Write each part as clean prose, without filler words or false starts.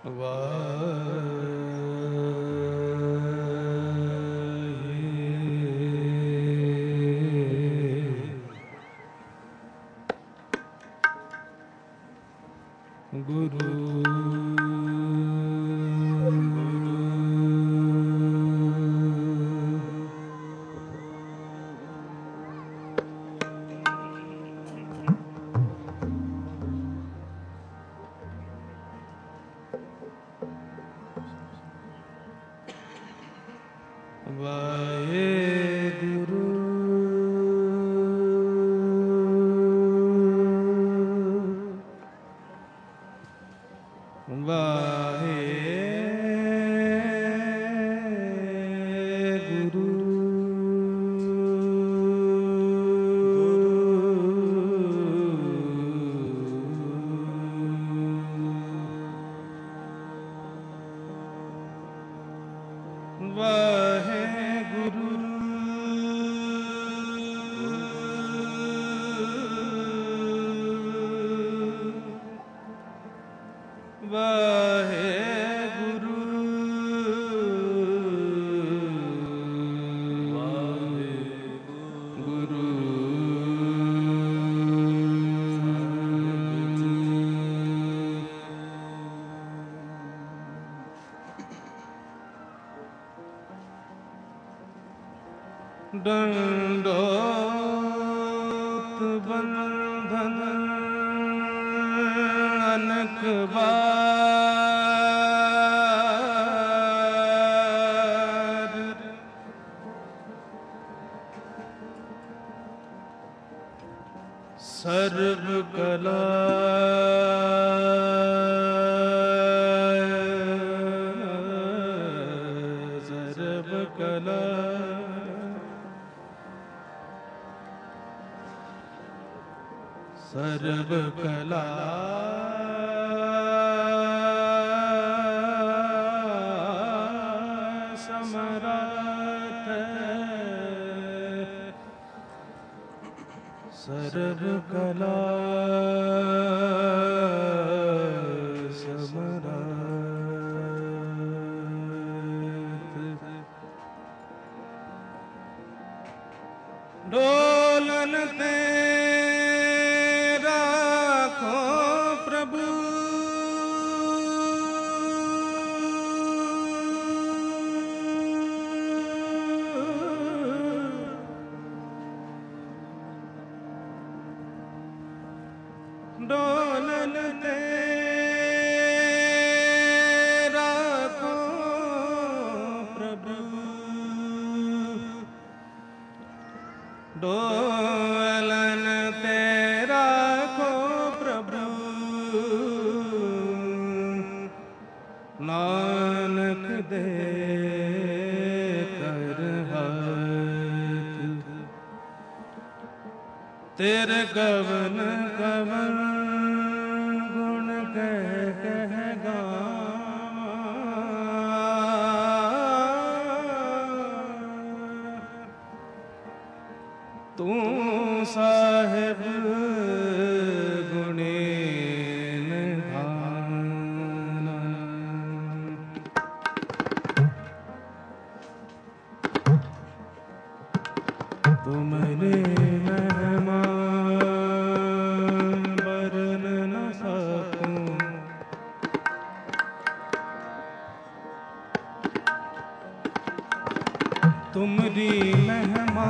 दंडोत बंधन अनक बार, सर्व कला सर्व कला समराथ, सर्व कला समराथ। डोलन तेरा को प्रभु, डोलन तेरा को प्रभु, डोलन तेरा को प्रभु, नानक दे कर हाथ, तेरे गवन गवन गुण कह गावां, तू साहिब गुणेन धाना। तुमरे महिमा वर्णन न सकूं, तुमरी महिमा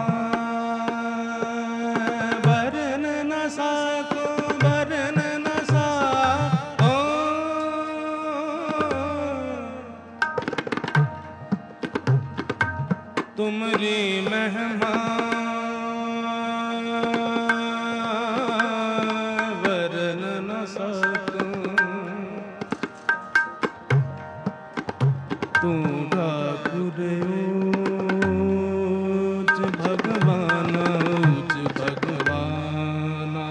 वर्ण न सको, वर्ण न सको, तुमरी महिमा वर्ण न सको। तू ठाकुर ऊंच भगवान, ऊंच भगवाना,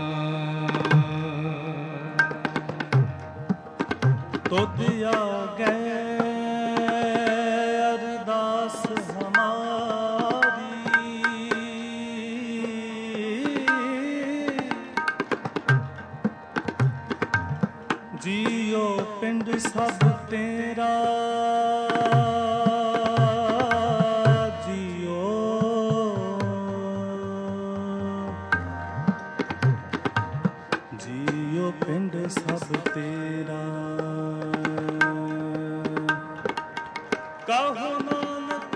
तो दिया गए अरदास हमारी, जी जियो पिंड सब तेरा जियो जियो पिंड सब तेरा कहो नानक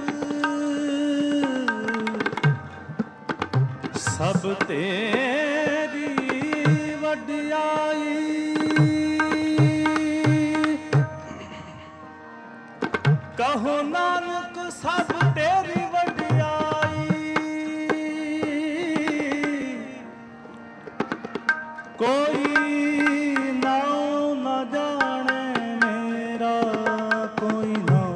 सब तेरी वडियाई कहो नानक सब तेरी वडियाई कोई नाम न जाने मेरा कोई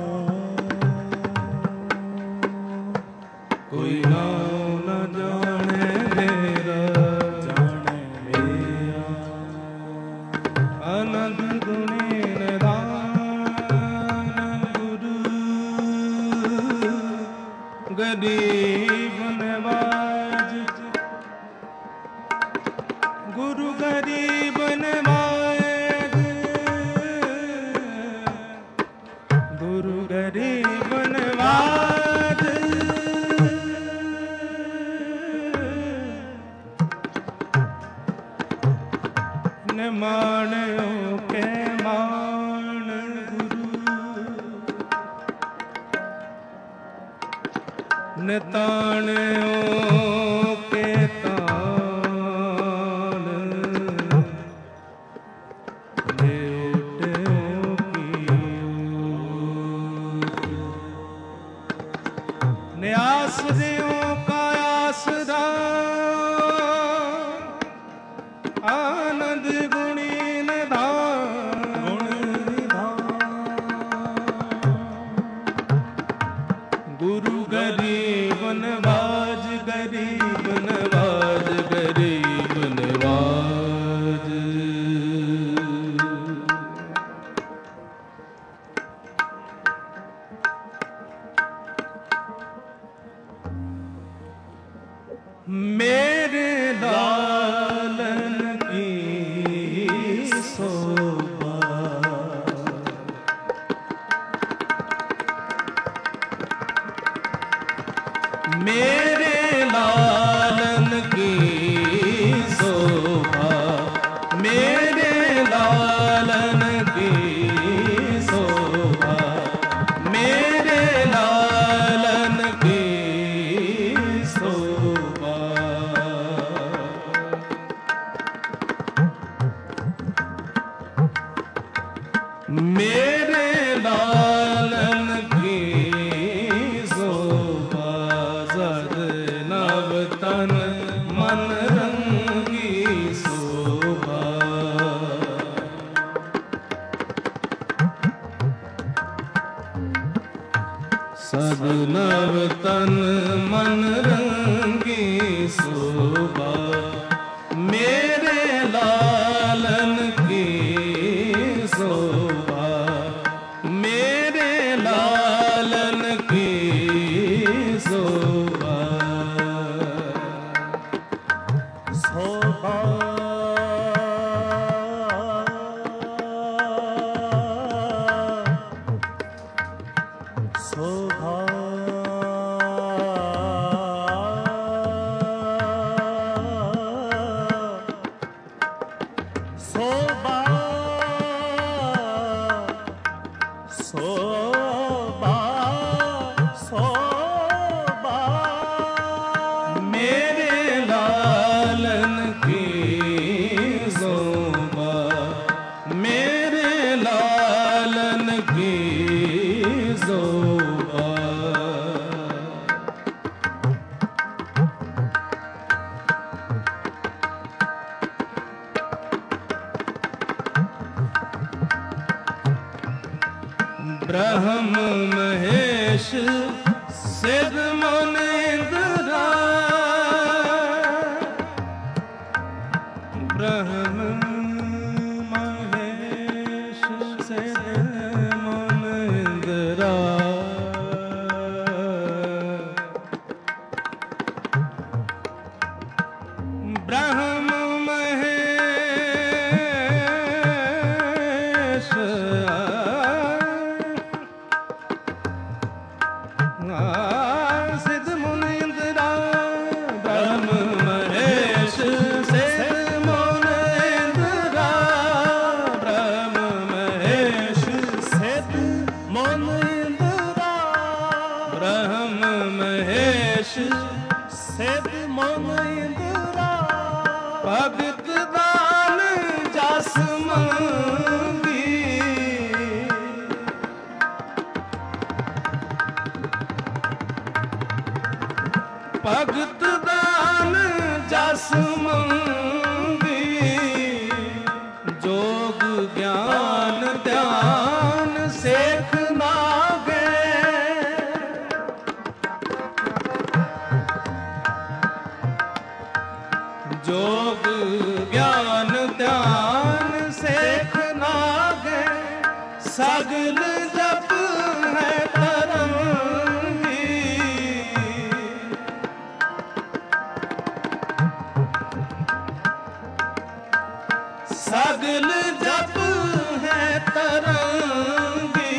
नाम न जाने मेरा जाने मेरा आनंद गुणी निधान गुरु गरीब नवाज गुरु गरीब नवाज गुरु गरीब नवाज माणो के मान गुरु निताणो के तान लेटो की आसरियों का आसरा आनंद गुणी निधान गुरु गरीब नवाज गरीब नवाज गरीब नवाज मेरे लालन की शोभा मेरे लालन की शोभा मेरे लालन की शोभा मेरे लालन की शोभा मेरे लालन की शोभा सद नव तन मन रंगी शोभा सद नव तन मन रंगी शोभा मेरे लालन की शोभा मेरे लालन की शोभा शोभा शोभा शोभा शोभा मेरे लालन की शोभा मेरे लालन की शोभा ब्रह्म महेश सिद्ध मुनींद्रा ब्रह्म महेश सिद्ध मुनींद्रा ब्रह्म महेश सिद्ध मन इंद्रा भगत दान जस मंगी भगत दान जस मंगी जोग ज्ञान ध्यान सेख नागे जोग ज्ञान ध्यान सेख नागे सगल जप है तरंगी सगल जप है तरंगी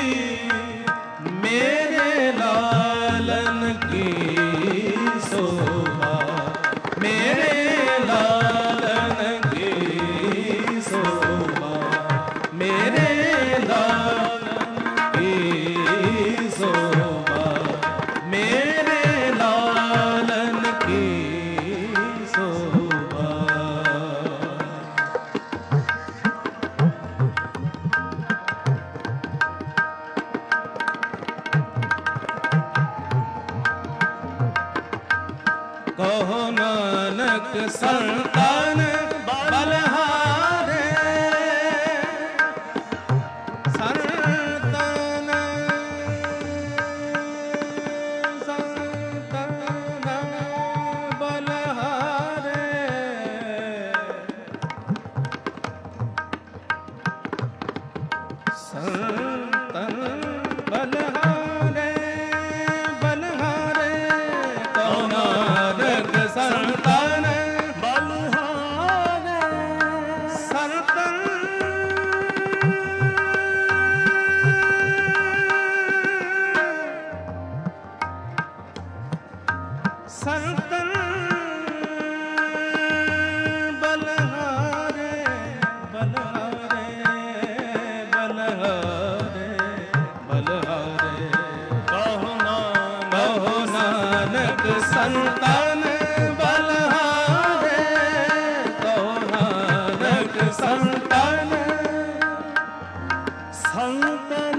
मेरे लालन की शोभा मेरे लालन की शोभा मेरे लालन की शोभा मेरे लालन की शोभा कहो नानक संतान बलहारे संतान संतान बलहारे संतान बलहारे बलहारे कहो संतान बलहारे संतन संतन बलहारे बलहारे बलहारे बलहारे कहो नानक संतान संतन संतन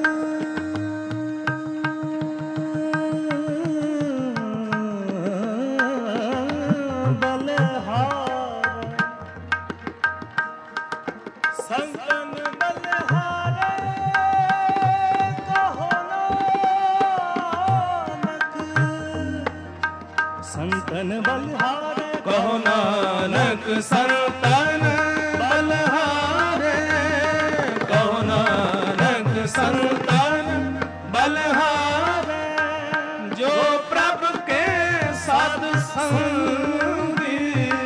बलहारे संतन बलहारे कहो नानक संतन बलहारे कहो नानक संतन बलहारे कहो नानक संतन बलहारे जो प्रभु के साध संगी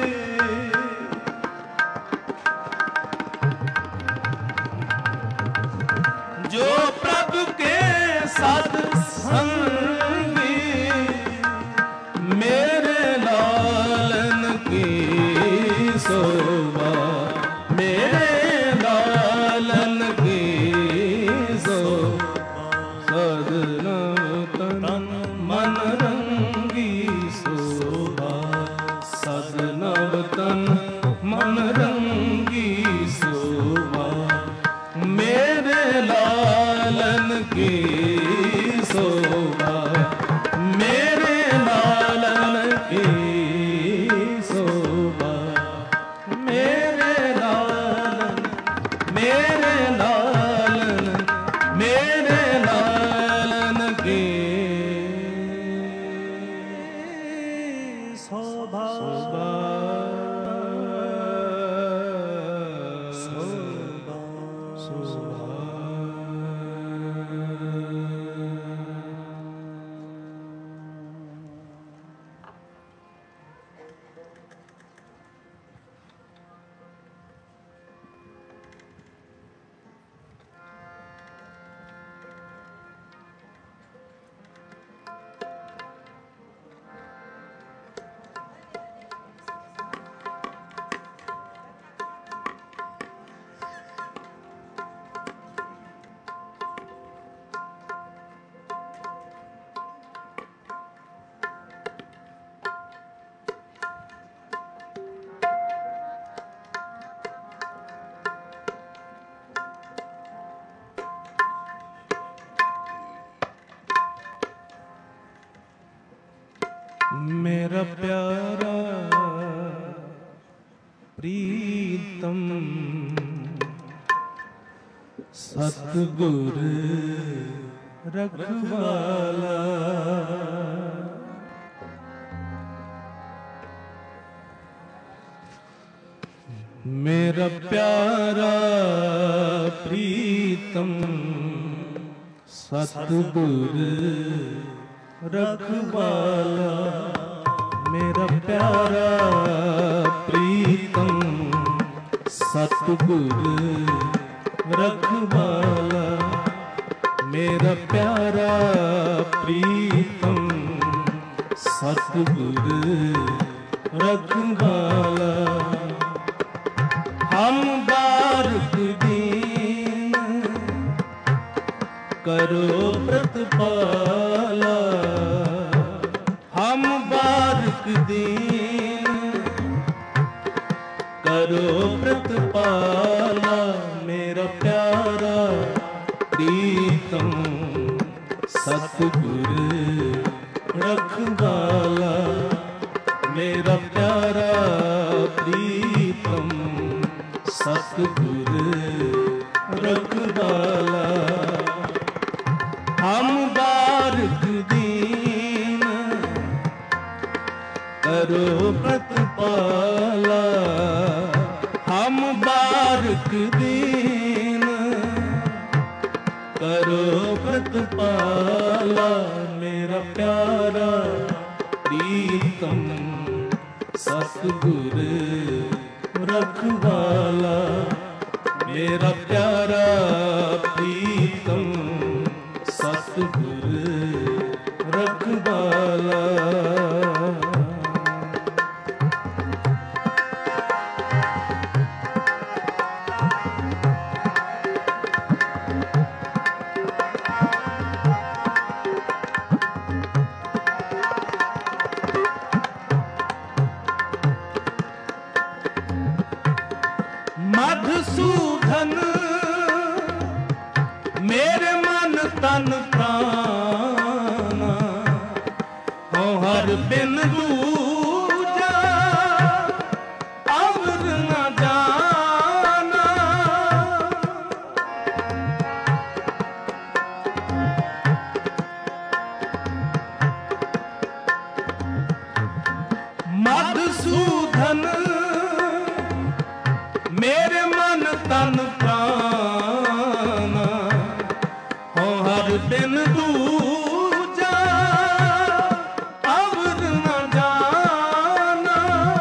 जो प्रभु के साध संगी मेरे लालन की शोभा मेरे लालन की शोभा सदनव तन मन रंगी शोभा सदनव तन मन रंगी शोभा मेरे लालन की शोभा मेरे लालन की शोभा मेरे लालन मेरे लालन मेरे लालन की शोभा शोभा शोभा मेरा प्यारा प्रीतम सतगुर रखवाला, मेरा प्यारा प्रीतम सतगुर रखवाला, मेरा प्यारा प्रीतम सतगुर रखवाला, मेरा प्यारा प्रीतम सतगुर रखवाला। हम बारक दीन करो प्रतिपाला, हम बारक दीन करो प्रतिपाला, मेरा प्यारा प्रीतम सतगुर रखवाला, मेरा प्यारा प्रीतम सतगुर रखवाला। हम बारक दीन करो प्रतिपाला, हम बारक दीन करो प्रतिपाला, मेरा प्यारा प्रीतम सतगुर रखवाला, मेरा प्यारा प्रीतम सतगुर रखवाला। मधुसूदन मेरे मन तन प्राण हो हर बिन दूजा अवर न जाना, मधुसूदन मेरे मन तन प्राण हो हर दिन दूजा अवर न जाना,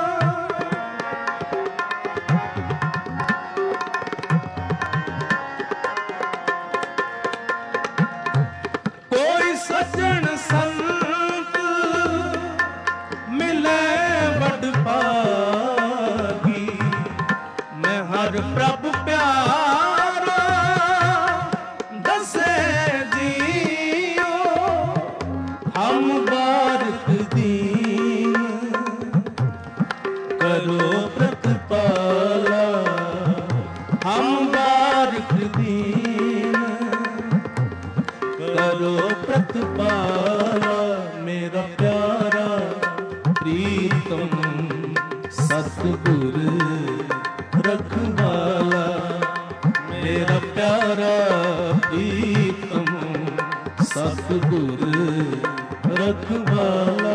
कोई सज्जन संत मिले बड़ पागी, मैं हर प्रभु प्यारा दसे जियो, हम बारक दीन करो प्रतिपाला, हम बारक दीन करो प्रतिपाला, मेरा प्यारा प्रीतम सतगुर रखवाला, मेरा प्यारा प्रीतम सतगुर रखवाला।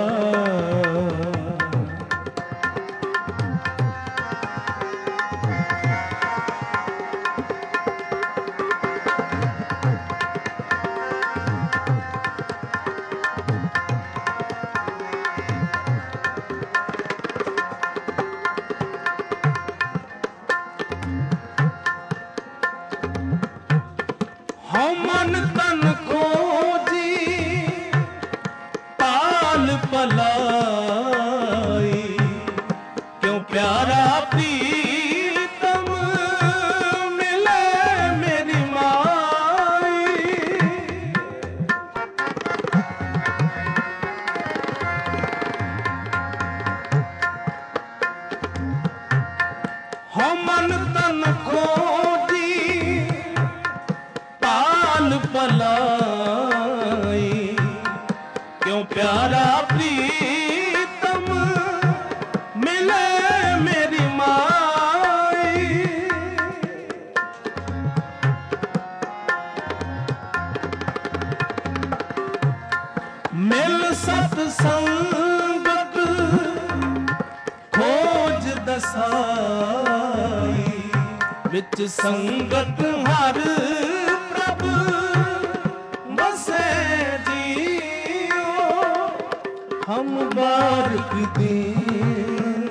हम मन तन खोजी पाल पलाई, क्यों प्यारा प्रीतम मिले मेरी माई, हम मन तन खोजी पाल पलाई, क्यों प्यारा प्रीतम मिल सत संगत खोज दसाई, विच संगत हर प्रभ बसे जियो। हम बारक दीन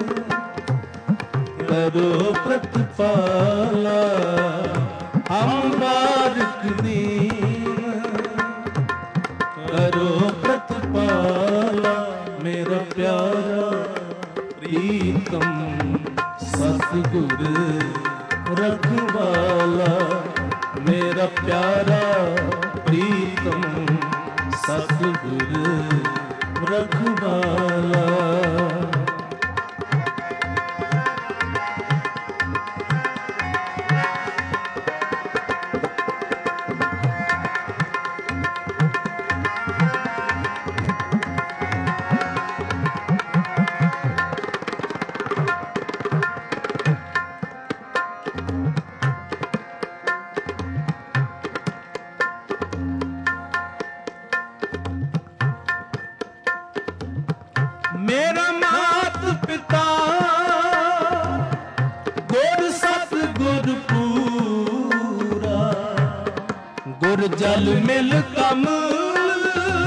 करो प्रतिपाला, हम बारक दीन करो प्रतिपाला। मेरा प्यारा प्रीतम सतगुर रखवाला, मेरा प्यारा प्रीतम सतगुर रखवाला। मेरा मात पिता गुर सत गुर पूरा, गुर जल मिल कमल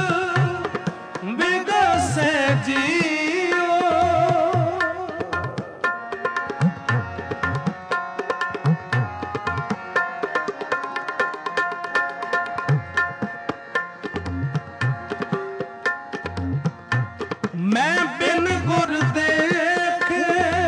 बिगसे जियो। मैं बिन गुर देखे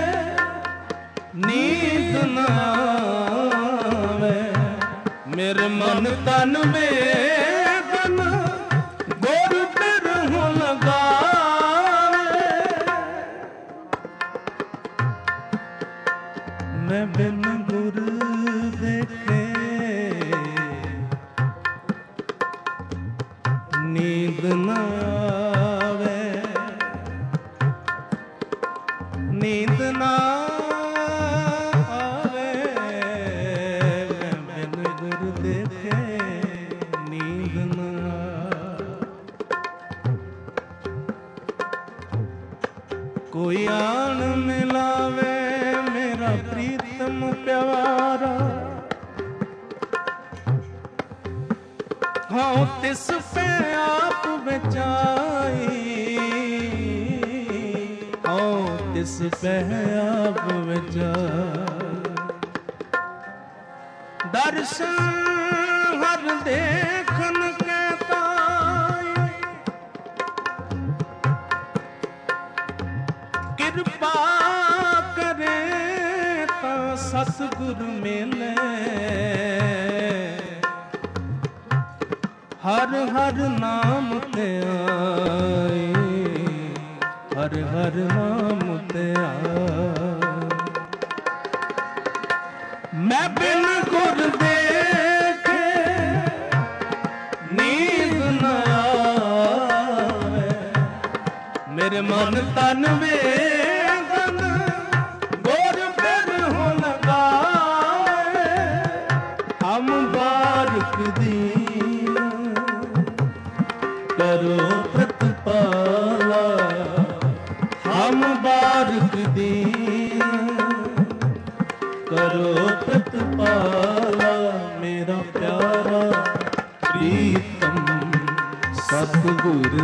नींद न आवे, मेरे मन तन वेदन गुर बिरहु लगावे। मैं बिन गुर देखे नींद न आवे, नींद ना आवे। मैन गुरु देखे नींद ना। कोई आन मिलावे मेरा प्रीतम प्यारा, हाँ तिस पे आप बचाई, तिस पे आप विचार। दर्शन हर देखन के ताई, कृपा करे ता सतगुर मिले। हर हर नाम ते आई, हर हर नाम ते आ। मैं बिन गुर देखे नींद न आवे, मेरे मन तन वेदन गुर बिरहु लगावे। हम बारक दीन करो प्रतिपाला, हम बारक दीन करो प्रतिपाला। मेरा प्यारा प्रीतम सतगुर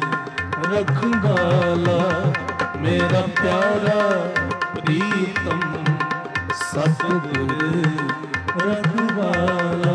रखवाला, मेरा प्यारा प्रीतम सतगुर रखवाला।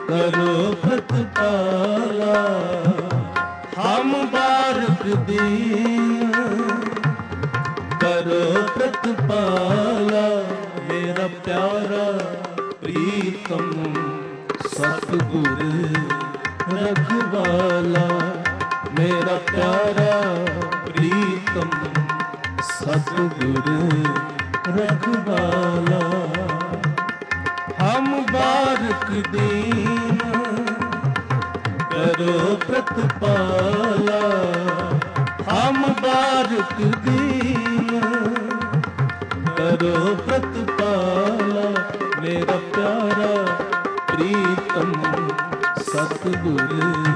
करो प्रतिपाला। हम बारक दीन करो प्रतिपाला। मेरा प्यारा प्रीतम सतगुर रखवाला। मेरा प्यारा प्रीतम सतगुर रखवाला। हम बारक दीन करो प्रतिपाला। हम बारक दीन करो प्रतिपाला। मेरा प्यारा प्रीतम सतगुर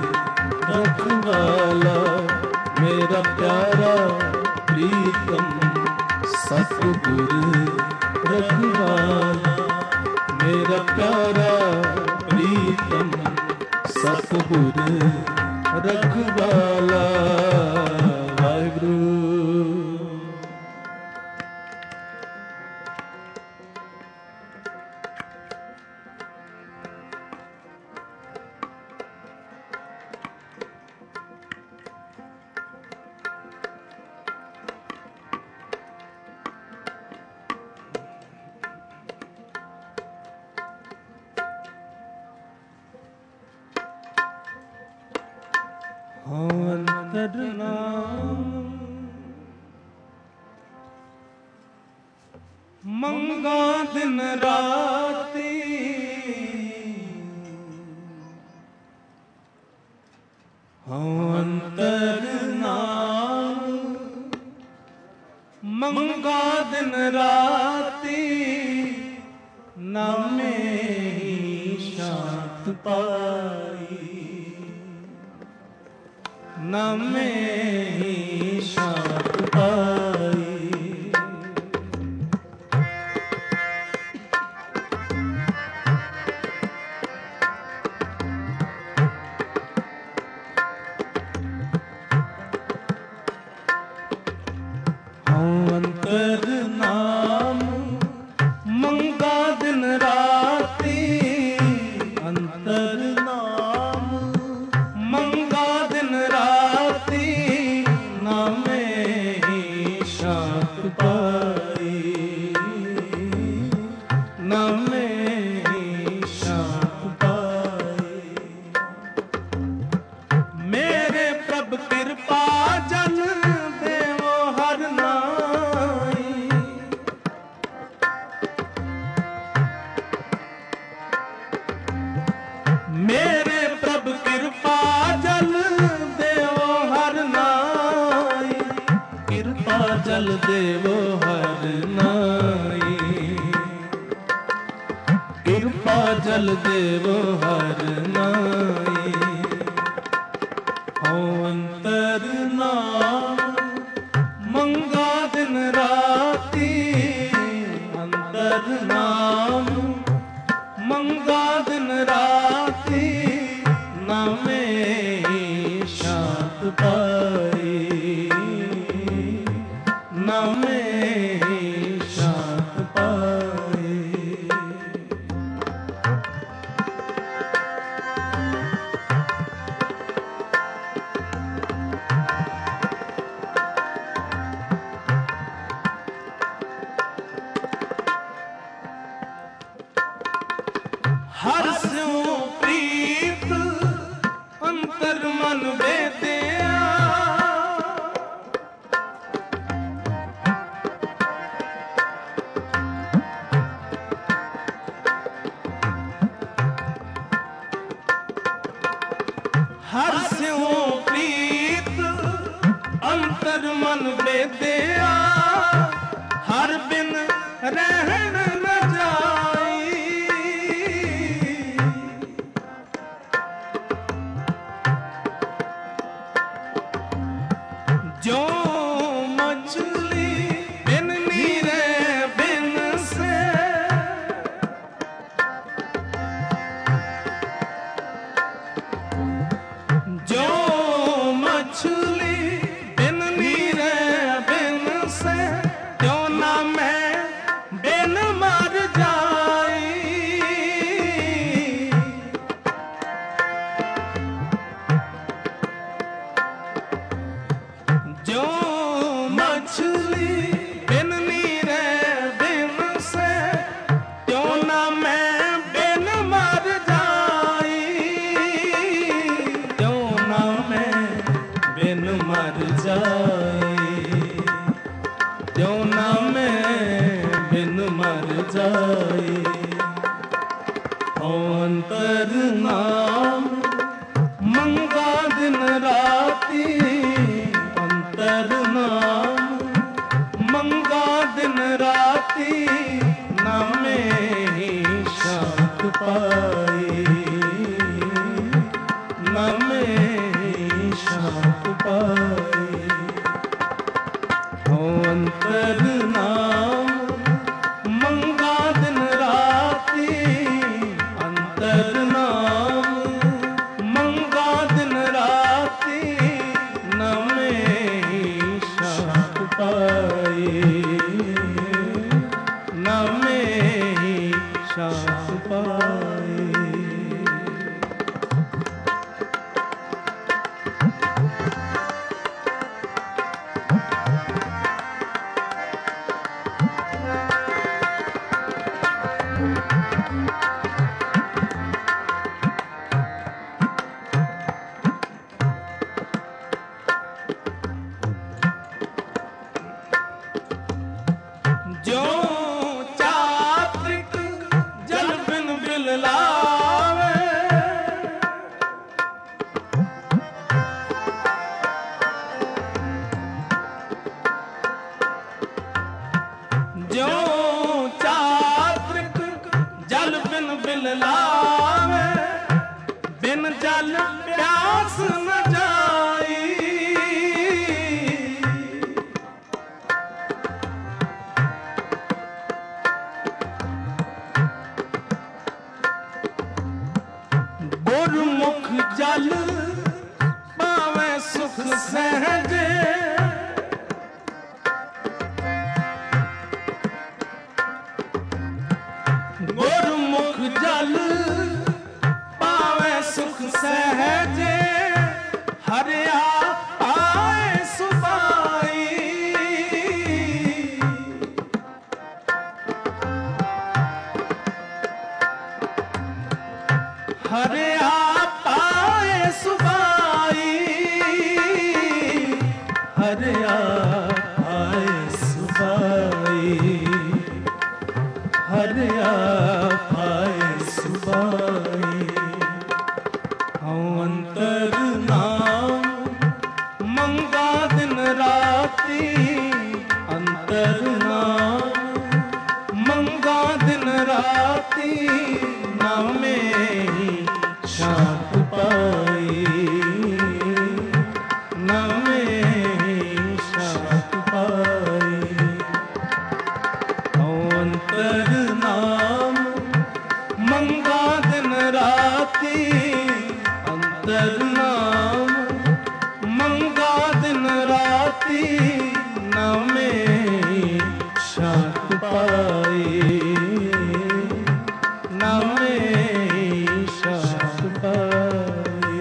रखवाला। मेरा प्यारा प्रीतम सतगुर रखवाला। मेरा प्यारा प्रीतम सतगुर रखवाला। वाहिगुरु। अंतरनाम मंगा दिन राती। अंतरनाम मंगा दिन राती। नामे शांत पाई। नामे शांत पाई। अंतरनाम मंगा दिन राती। अंतरनाम मंगा दिन राती। नामे शांत पाई। नामे शांत पाई। मेरे प्रभ कृपा जन देवो हर नाई। मेरे प्रभ कृपा जल देवो हर नाई। कृपा जल देवो हर नाई। कृपा जल देवो हर नाई। अंतरनाम मंगा दिन राती। अंतरनाम मंगा दिन राती। नामे शांत पाई। नामे शांत पाई। हर स्यों प्रीत अंतर मन बेदिया। हर स्यों प्रीत अंतर मन बेदिया। हर बिन रहन न जाई। जो मछली बिन नीरे बिन से। जो मछली बिन नीरे बिन से। जाए, जो नामे बिन मर जाए। अंतर नाम मंगा दिन राती, अंतर नाम मंगा दिन राती, नामे ही शांत पाए, नामे ही शांत पाए। अंतर नाम मंगा दिन राती, अंतर नाम मंगा दिन राती, नामे ही शांत पाए, नामे ही शांत पाए। जो चात्रिक जल बिन बिललावे, जो चात्रिक जल बिन बिललावे, बिन जल प्यास न जाई। गुरमुख जल पावे सुख सहजे, गुरमुख जल पावे सुख सहजे, हरिया आए सुबाई। हरिया पाए सुबाई, हरिया पाए सुबाई, हरिया पाए सुबाई। अंतर नाम मंगा दिन राती, अंतर नाम मंगा दिन राती, नामे ही शांत पाए, नामे ही शांत पाए। अंतर नाम मंगा दिन राती, अंतर नाम मंगा दिन राती, नामे ही शांत पाए, नामे ही शांत पाए।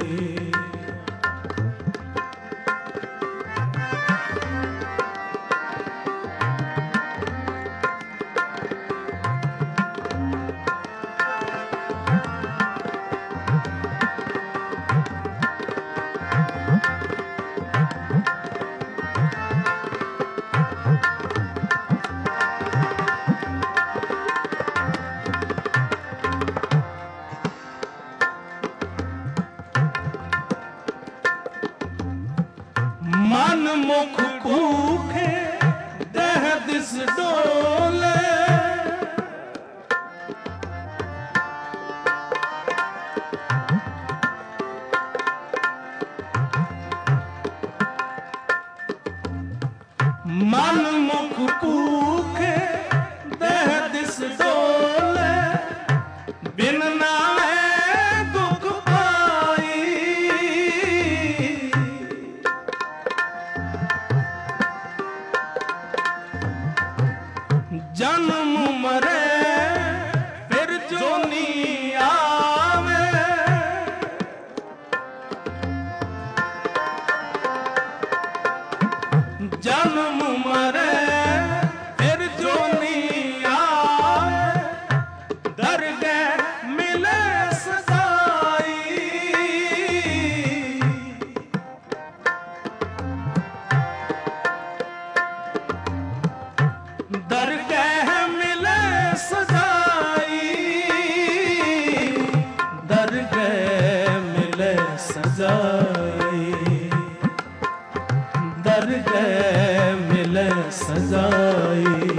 मन मुख भूखे देह दिस डोले, मन मुख भूखे देह दिस डोले, बिन नामे दुख पाई। दरगह मिले सजाई, दरगह मिले सजाई।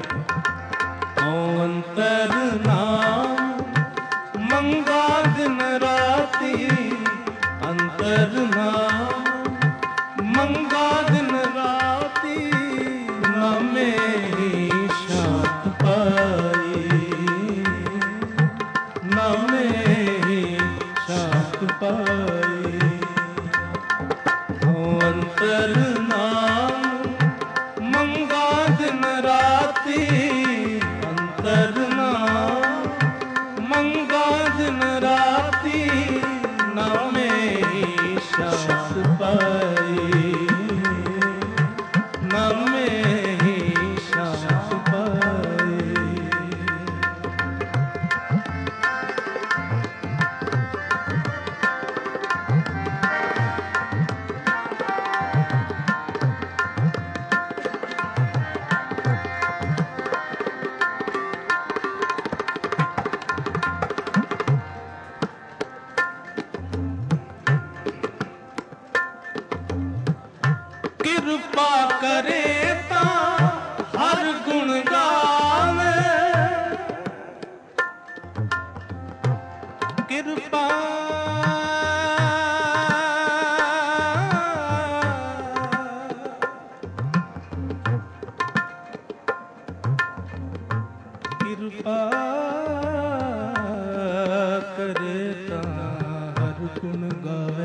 अंतर नाम मंगा दिन राती, अंतर नाम मंगा दिन राती, नामे शांत पाई, नामे शांत पाई। अंतर नाम मंगा दिन राती, अंतर नाम मंगा दिन राती, नामे शांत पाई, नामे शांत पाई। कृपा करे ता हर गुण गावे, कृपा कृपा करे ता हर गुण गावे।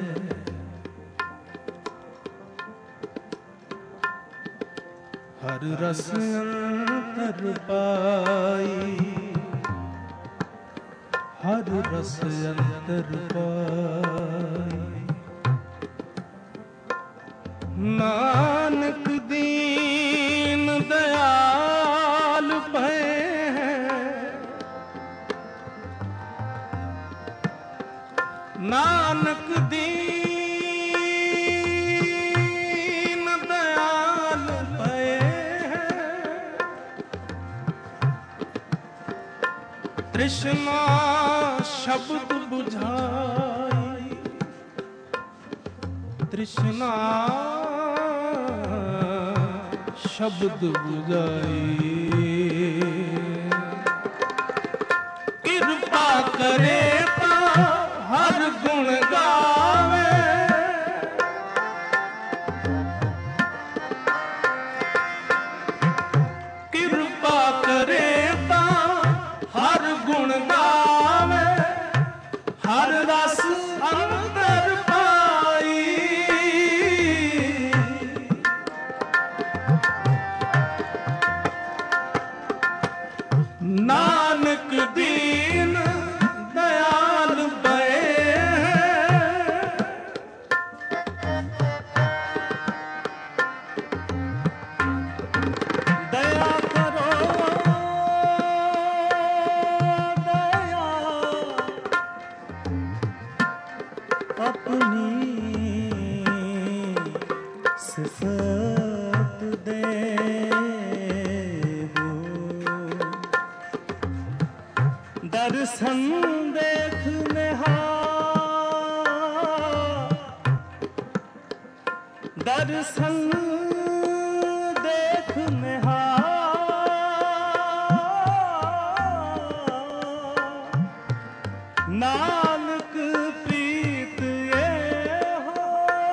हर रस अंतर पाई, हर रस अंतर पाई। नानक दीन दयाल भय हैं, नानक दीन दयाल भय हैं। तृष्णा शब्द बुझाई, तृष्णा शब्द बुझाई। कृपा करे ता हर गुण गावे, कृपा करे ता हर गुण गावे। हर रस अंतर पाई, नानक दीन दयाल भय हैं। दया करो दया अपनी सिफत देवो, दर्शन देखने दर्शन देखने नानक प्रीत ये हो।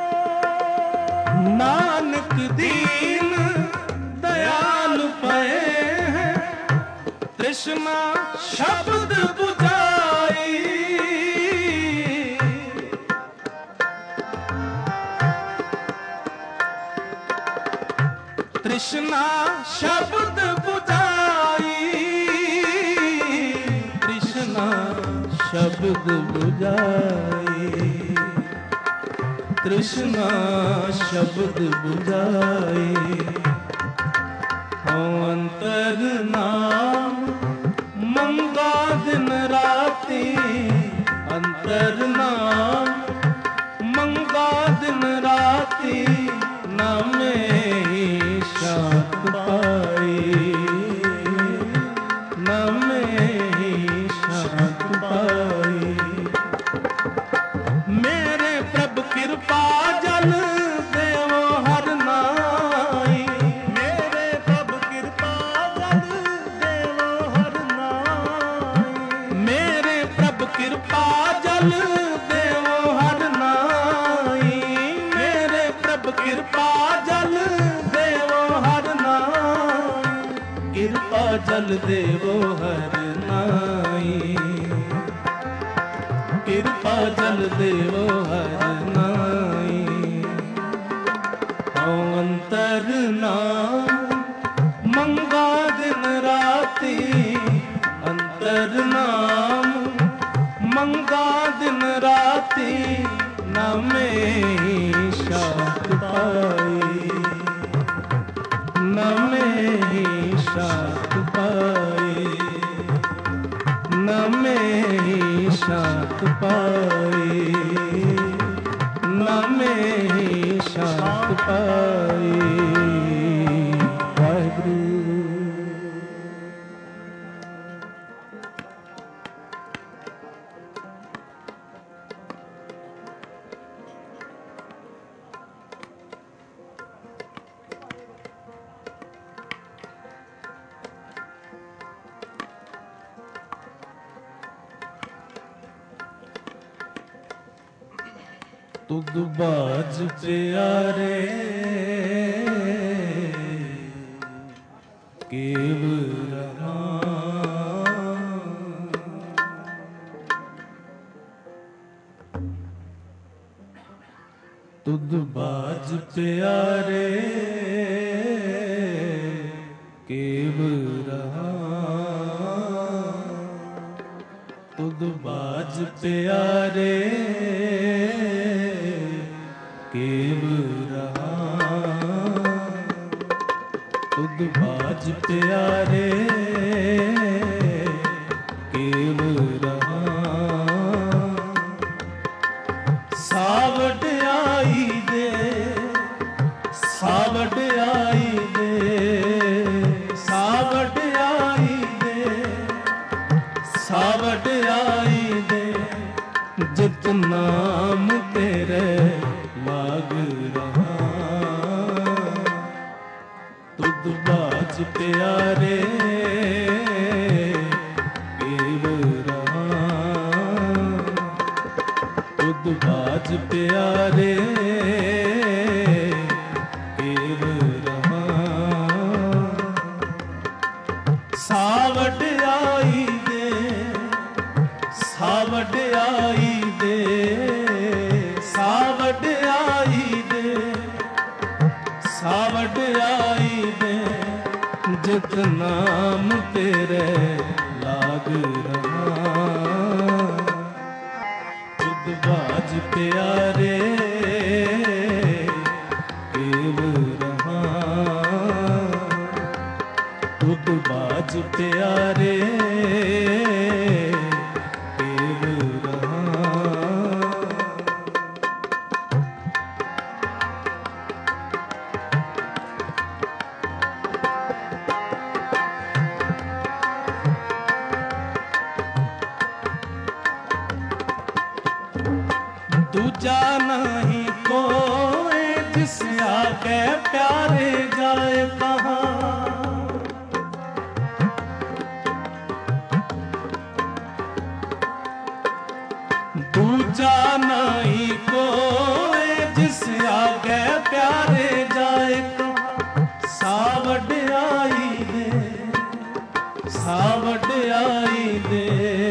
नानक दीन दयाल भय हैं, तृष्णा शब्द बुझाई। तृष्णा शब्द बुझाई, तृष्णा शब्द बुझाई, तृष्णा शब्द बुझाई। अंतर नाम मंगा दिन राती, अंतर नाम मंगा दिन राती, नामे शांत पाई, नामे शांत पाई। जल देवो हर नाई, मेरे प्रभु कृपा जल देवो हर नाई, कृपा जल देवो हर नाई, कृपा जल देवो हर नाई। अंतर नाम मंगा दिन राती, अंतर नाम मंगा दिन राती, न में शांत पाई, न में शांत पाई, न में शांत पाई, न में शांत पाई। वाहिगुरु। तुद बाज प्यारे केव रहा, तुद बाज प्यारे केव रहा, तुद बाज प्यारे केव रहा, तुद बाज प्यारे केव रहा। सावट आई दे, सावट आई दे, सावट आई दे, सावट आई दे, जित नाम तेरे लाग रहा, तुद बाज प्यारे केव रहा, तुद बाज प्यारे केव रहा। सावट आई दे, सावट आई दे, सावट आई दे, सावट आई दे, जित नाम तेरे लाग रहा, तुद बाज प्यारे केव रहा, तुद बाज प्यारे केव रहा। दूजा नहीं कोई जिस आगे प्यारे जाए कहाँ, दूजा नहीं कोई जिस आगे प्यारे जाए कहाँ। सावट आई दे, सावट आई दे,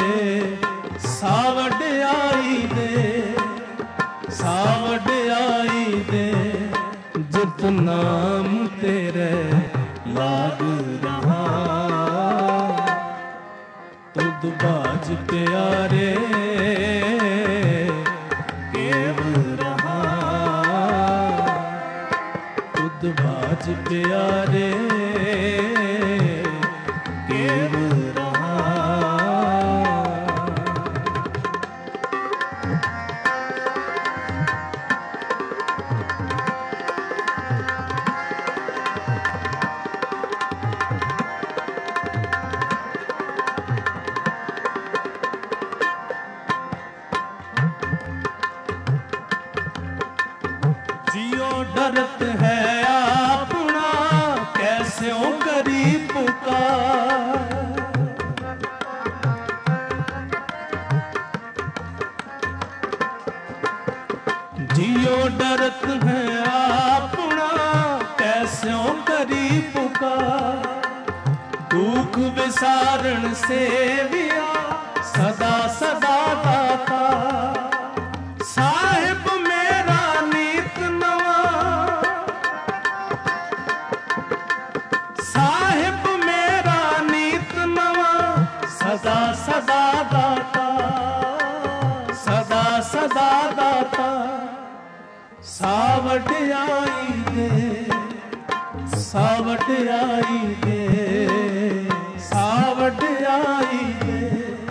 सावट आई दे, सावट आई दे, जित नाम तेरे लाग रहा, तुद बाज प्यारे केव रहा, तुद बाज प्यारे केव रहा। डरत है अपना कैसे करी पुकार, जियो डरत है अपना कैस्यों करी पुकार। दुख विसारण सेविया सदा सदा दाता। साहिब मेरा नीत नवा, साहिब मेरा नीत नवा सदा सदा दाता, सदा सदा दाता। सावट आई दे, सावट आई दे, सावट आई दे,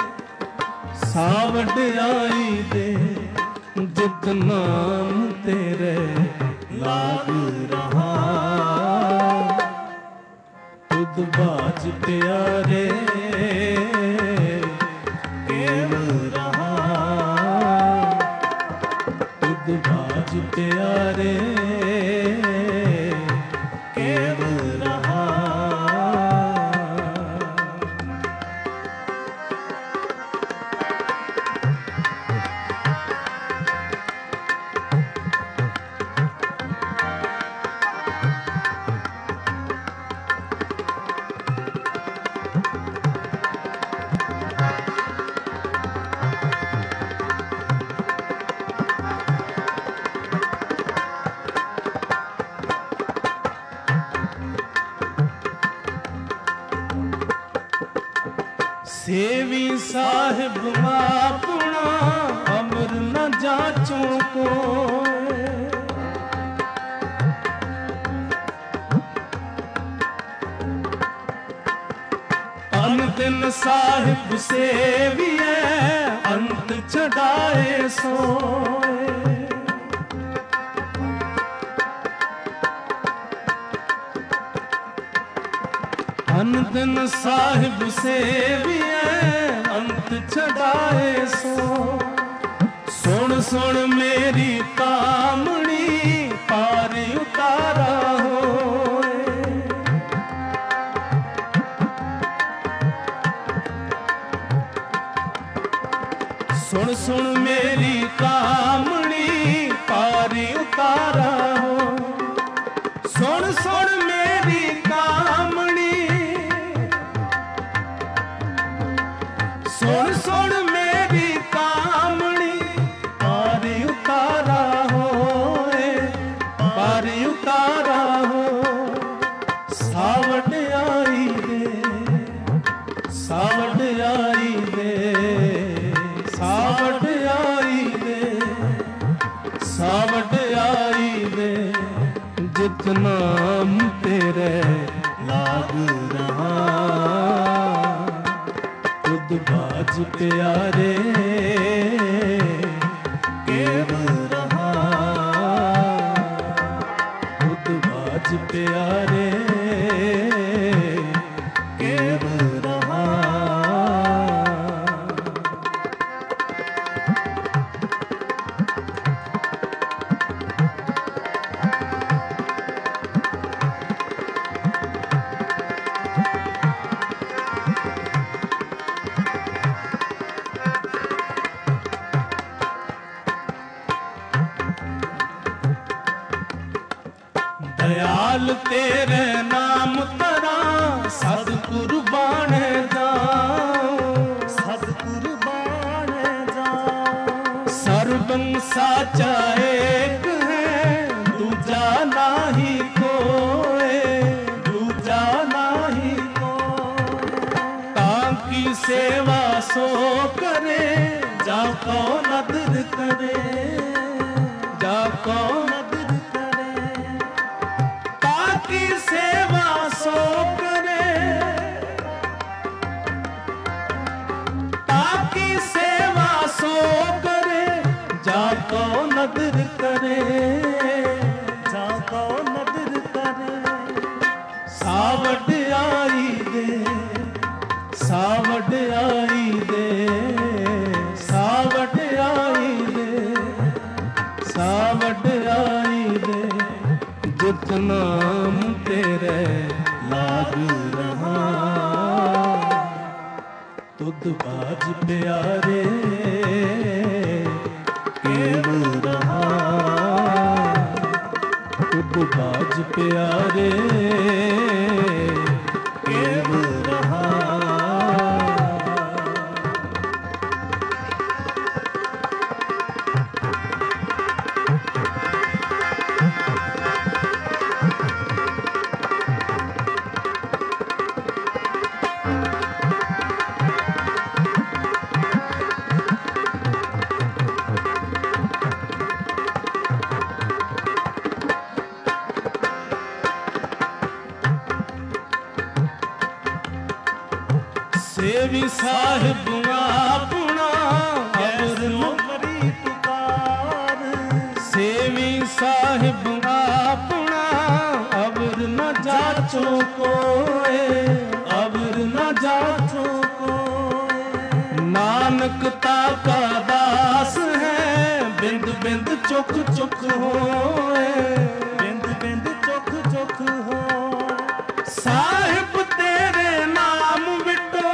सावट आई दे। जित नाम तेरे लाग रहा, तुद बाज प्यारे केव रहा, तुद बाज प्यारे केव रहा। सेवी साहिब अपना अमर न जाचो को। अन दिन साहिब सेविए अंत चढ़ाए सोए। अन दिन साहिब सेविए अंत चढ़ाए सो। सुन सुन मेरी कामणी पार उतारा होए। सुन सुन मेरी कामणी पार उतारा हो। सुन सुन मेरी कामणी, सुन सुन मेरी कामणी पार उतारा होए, पार उतारा हो। सावट आई दे, सावट आई दे, सावट आई दे, सावट आई दे। जित नाम तेरे लाग रहा, तुद बाज प्यारे केव रहा, तुद बाज प्यारे केव रहा। दयाल तेरे नाम तरा सदगुरु बाण जाऊं, सदगुरु बाण जाऊं। सर्वं साचा एक है दूजा नाही कोई, दूजा नाही कोई। ताकि सेवा सो करे जाको नदर करे, जाको नदर करे। ताकि सेवा सो करे, ताकि सेवा सो करे जाको नदर करे, जाको नदर करे। सावट आई दे, सावट आई दे, सावट आई दे, सावट आई दे। जित नाम तेरे लाग रहा, तुद बाज प्यारे केव रहा। प्यारे केव रहा। सेवी साहिब अपना अबर नौकरी पुकार, सेवी साहिब अपना अबर न जाचो कोए, अबर न जाचो कोए। नानक ताका दास है बिंद बिंद चुक चुक होए, बिंद बिंद चुक चुक हो। साहिब तेरे नाम विटो,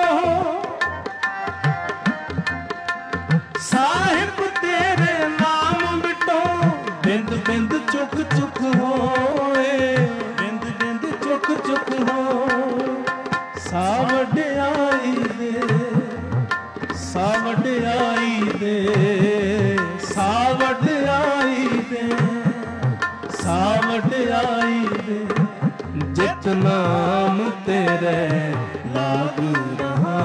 साहिब तेरे नाम विटो बिंद बिंद चुक चुक होए, बिंद बिंद चुक चुक हो। सावडियाई दे, सावडियाई दे, सावडियाई दे, सावडियाई दे। जित नाम तेरे लागू रहा,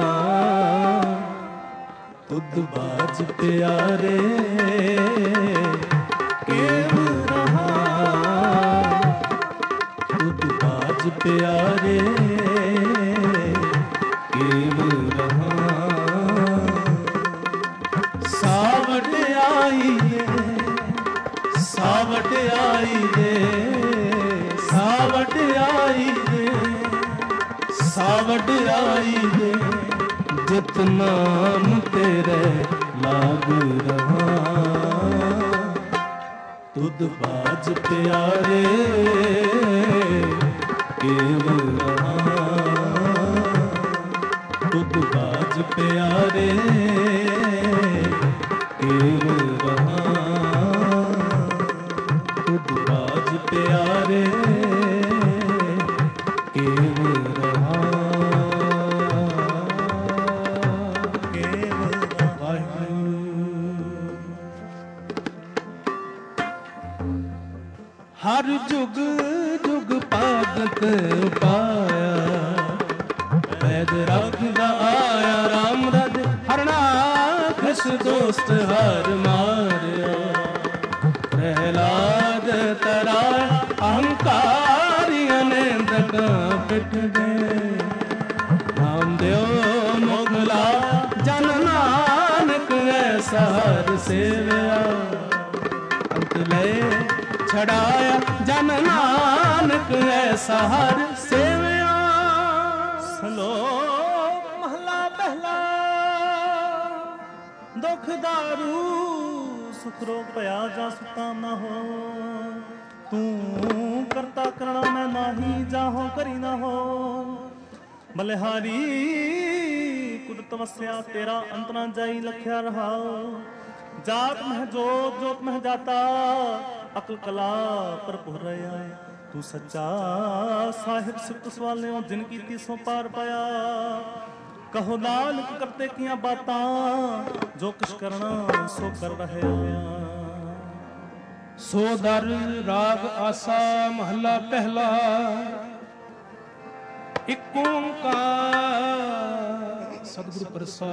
तुद बाज प्यारे केव रहा, तुद बाज प्यारे केव रहा। सावडियाई दे, सावडियाई दे, सावडियाई दे, सावडियाई दे। जित नाम तेरे लागू रहा, तुद बाज प्यारे केव रहा, तुद बाज प्यारे केव रहा, तुद बाज प्यारे केव रहा, केव रहा। हर जुग जुग पागत पाया, पैद रखदा आया राम रज हरना खस दोस्त हर मारिया। प्रहलाद तरा अहंकारियां ने दगा पिट गए, नामदेव मोगला जन नानक ऐसा हर सेवया। अंत लय छड़ाया जन नानक ऐसा हर सेवया। सलोक महला पहला दुख दारू सुख रोग भया जा सुता न हो। तू करता करना मैं नाही जाहो करी ना हो। बलिहारी कुदरत वस्या तेरा अंत ना जाई लख्या रहा। जात मह जोत जोत मह जाता अकल कला भरपूर रहा। तू सच्चा साहिब सिफत सवाले जिन की सो पार पाया। कहो नानक करते किया बातां जो कुछ करना सो कर रहे। सो दर राग आसा महला पहला। एक ओंकार सतगुरु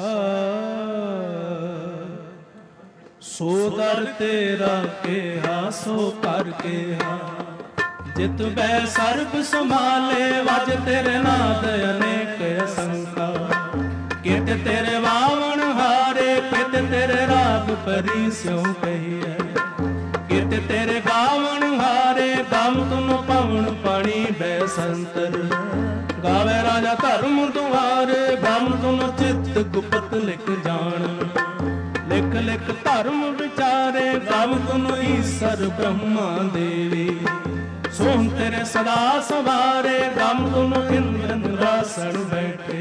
प्रसाद। सो दर तेरा केहा सो कर केहा। जित बै सर्ब संभाले वज तेरे नाद अनेक असंका। कित तेरे वावण हारे कित तेरे राग परी स्यों कहिए। कित तेरे गावण हारे गम तुम पवन पानी बैसंतर। गावे राजा धर्म तुम्हारे गम तुम चित्त गुप्त लिख जान। लिख लिख धर्म विचारे गम तुम ईश्वर ब्रह्मा देवी। सोम तेरे सदा सवारे गम तुम इंद्र निरासन बैठे।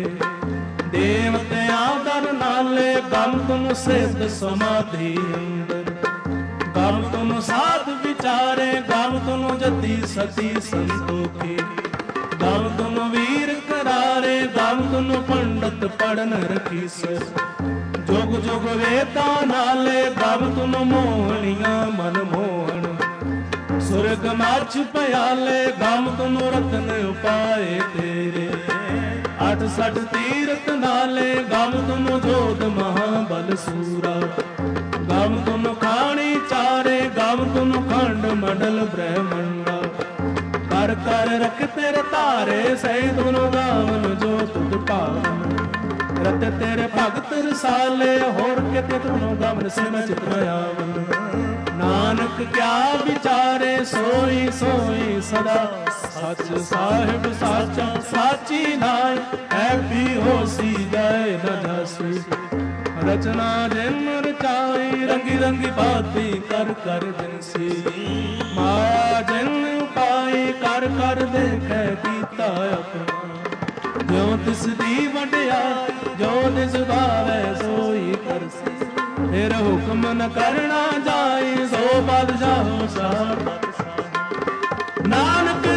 देवते आदर नाले गम तुम सिद्ध समाधि अंदर। ਗਾਵ ਤੁਮ ਸਾਧ ਵਿਚਾਰੇ, ਗਾਵ ਤੁਮ ਜਤੀ ਸਤੀ ਸੰਤੋਖੀ, ਗਾਵ ਤੁਮ ਵੀਰ ਕਰਾਰੇ, ਗਾਵ ਤੁਮ ਪੰਡਤ ਪੜਨ ਰਖੀਸਰ, ਜੁਗ ਜੁਗ ਵੇਦਾਂ ਨਾਲੇ, ਗਾਵ ਤੁਮ ਮੋਹਣੀਆਂ ਮਨ ਮੋਹਣ, ਸੁਰਗ ਮਾਛ ਪਿਆਲੇ, ਗਾਵ ਤੁਮ ਰਤਨ ਉਪਾਏ ਤੇਰੇ, ਅਠ ਸਠ ਤੀਰਥ ਨਾਲੇ, ਗਾਵ ਤੁਮ ਜੋਧ ਮਹਾਬਲ ਸੂਰਾ, ਗਾਵ ਤੁਮ ਖਾਣੀ ਚਾਰੇ, ਗਾਵ ਤੁਮ ਖੰਡ ਮੰਡਲ ਬ੍ਰਹਮੰਡਾ, ਕਰ ਕਰ ਰਖ ਤੇਰੇ ਧਾਰੇ, ਸਹੀ ਤੁਮ ਗਾਵਨ ਜੋ ਤੁਧ ਭਾਵਨ, ਰਤ ਤੇਰੇ ਭਗਤ ਰਸਾਲੇ, ਹੋਰ ਕਿਤੇ ਤੁਮ ਗਾਵਨ ਸੇ ਮੈਂ ਚਿਤ ਨ ਆਵਨ, ਨਾਨਕ ਕਿਆ ਵਿਚਾਰੇ, ਸੋਈ ਸੋਈ ਸਦਾ ਸੱਚ ਸਾਹਿਬ ਸਾਚਾ, ਸਾਚੀ ਨਾਇ ਹੈ ਵੀ ਹੋਸੀ ਜਾਏ ਨ ਜਾਸੀ, ਰਚਨਾ ਜਿਨ ਰਚਾਈ, ਰੰਗੀ ਰੰਗੀ ਬਾਤੀ ਕਰ ਕਰ ਜਿਨਸੀ, ਮਾਇਆ ਜਿਨ ਪਾਈ, ਕਰ ਕਰ ਦੇਖੈ ਕੀਤਾ ਆਪਣਾ, ਜਿਉ ਤਿਸ ਦੀ ਵਡਿਆਈ, ਜੋ ਤਿਸ ਭਾਵੈ ਸੋਈ ਕਰਸੀ, ਫਿਰ ਹੁਕਮ ਨ ਕਰਨਾ ਜਾਈ, ਸੋ ਬਾਦਸ਼ਾਹ ਸਾਹਿਬ ਨਾਨਕ